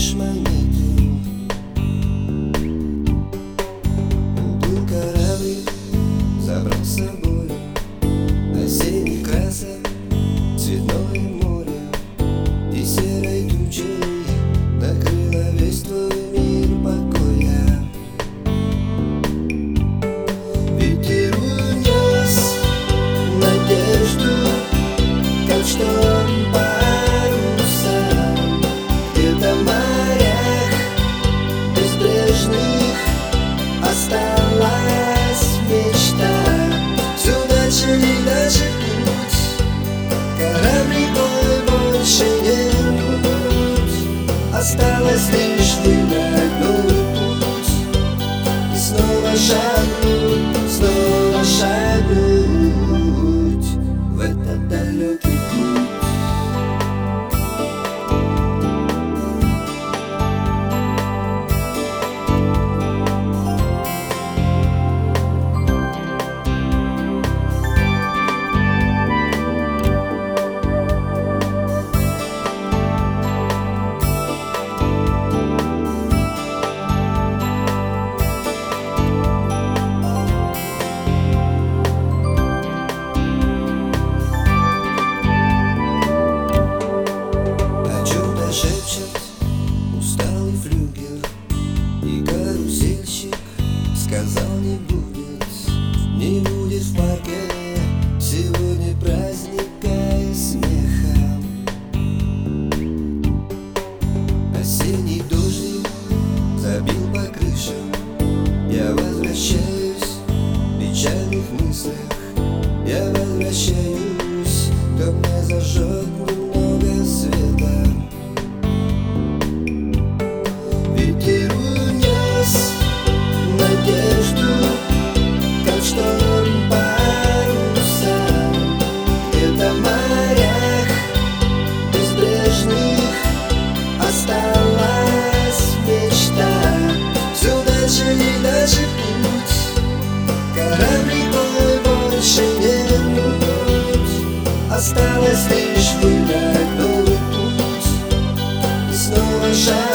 лишь монету. Был корабль, забрал с собой осенний красок, цветное море, и серой тучей накрыла весь твой мир покоя. Ветер унес надежду, как шторм паруса. Где-то в морях безбрежных осталась мечта. Все дальше и дальше путь, корабль мой больше нет. Осталось лишь выбрать новый путь и снова шагнуть в этот далекий путь. Усталый флюгер и карусельщик сказал: не будет в парке сегодня праздника и смеха. Осенний дождик забил по крышам, я возвращаюсь в печальных мыслях. Я возвращаюсь, кто мне зажег немного света. Ветер унес надежду, как шторм паруса. Где-то в морях безбрежных осталась мечта. Все дальше и дальше путь, корабль мой больше нет. Осталось лишь выбрать новый путь и снова шаг.